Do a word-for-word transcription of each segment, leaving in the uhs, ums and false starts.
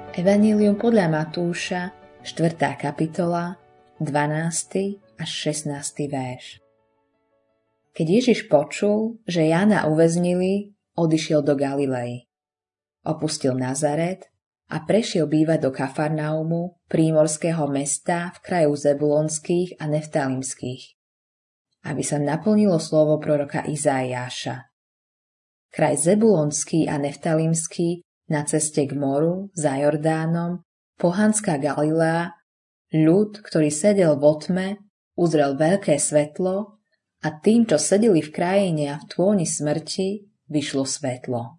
Evanjelium podľa Matúša, štvrtá kapitola, dvanásty až šestnásty verš. Keď Ježiš počul, že Jána uväznili, odišiel do Galilei. Opustil Nazaret a prešiel bývať do Kafarnaumu, prímorského mesta v kraju Zebulonských a Neftalimských, aby sa naplnilo slovo proroka Izaiáša. Kraj Zebulonský a Neftalimský na ceste k moru, za Jordánom, pohanská Galilea, ľud, ktorý sedel vo tme, uzrel veľké svetlo a tým, čo sedeli v krajine a v tôni smrti, vyšlo svetlo.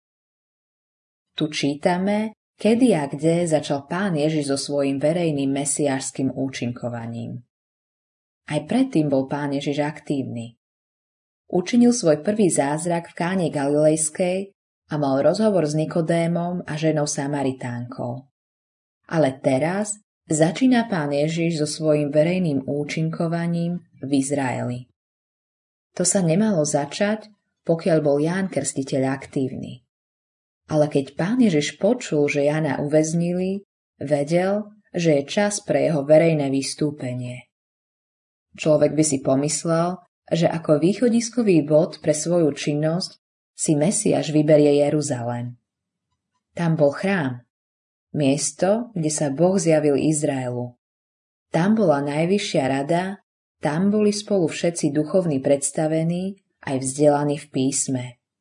Tu čítame, kedy a kde začal Pán Ježiš so svojím verejným mesiášskym účinkovaním. Aj predtým bol Pán Ježiš aktívny. Učinil svoj prvý zázrak v Káne Galilejskej a mal rozhovor s Nikodémom a ženou Samaritánkou. Ale teraz začína Pán Ježiš so svojím verejným účinkovaním v Izraeli. To sa nemalo začať, pokiaľ bol Ján Krstiteľ aktívny. Ale keď Pán Ježiš počul, že Jána uväznili, vedel, že je čas pre jeho verejné vystúpenie. Človek by si pomyslel, že ako východiskový bod pre svoju činnosť si Mesiáš vyberie Jeruzalém. Tam bol chrám, miesto, kde sa Boh zjavil Izraelu. Tam bola najvyššia rada, tam boli spolu všetci duchovní predstavení, aj vzdelaní v písme.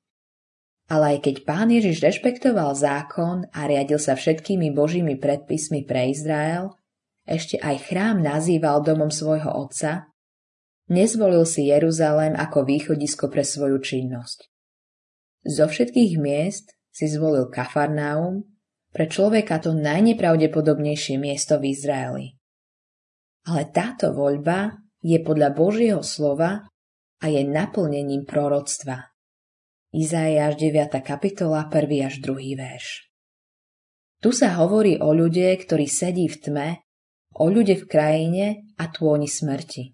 Ale aj keď Pán Ježiš rešpektoval zákon a riadil sa všetkými Božími predpismi pre Izrael, ešte aj chrám nazýval domom svojho otca, nezvolil si Jeruzalém ako východisko pre svoju činnosť. Zo všetkých miest si zvolil Kafarnaum, pre človeka to najnepravdepodobnejšie miesto v Izraeli. Ale táto voľba je podľa Božieho slova a je naplnením proroctva. Izaiáš deviata kapitola, prvý až druhý verš. Tu sa hovorí o ľude, ktorý sedí v tme, o ľude v krajine a tôni smrti.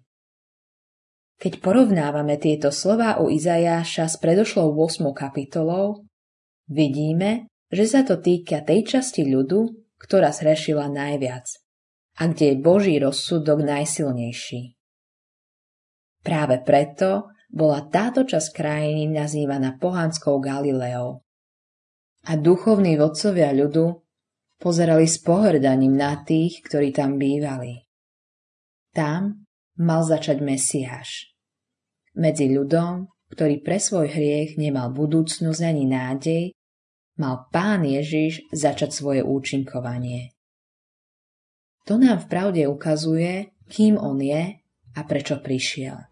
Keď porovnávame tieto slová u Izaiáša s predošlou ôsmou kapitolou, vidíme, že sa to týka tej časti ľudu, ktorá zhrešila najviac a kde je Boží rozsudok najsilnejší. Práve preto bola táto časť krajiny nazývaná pohanskou Galileou. A duchovní vodcovia ľudu pozerali s pohŕdaním na tých, ktorí tam bývali. Tam mal začať Mesiáš. Medzi ľudom, ktorý pre svoj hriech nemal budúcnosť ani nádej, mal Pán Ježiš začať svoje účinkovanie. To nám v pravde ukazuje, kým on je a prečo prišiel.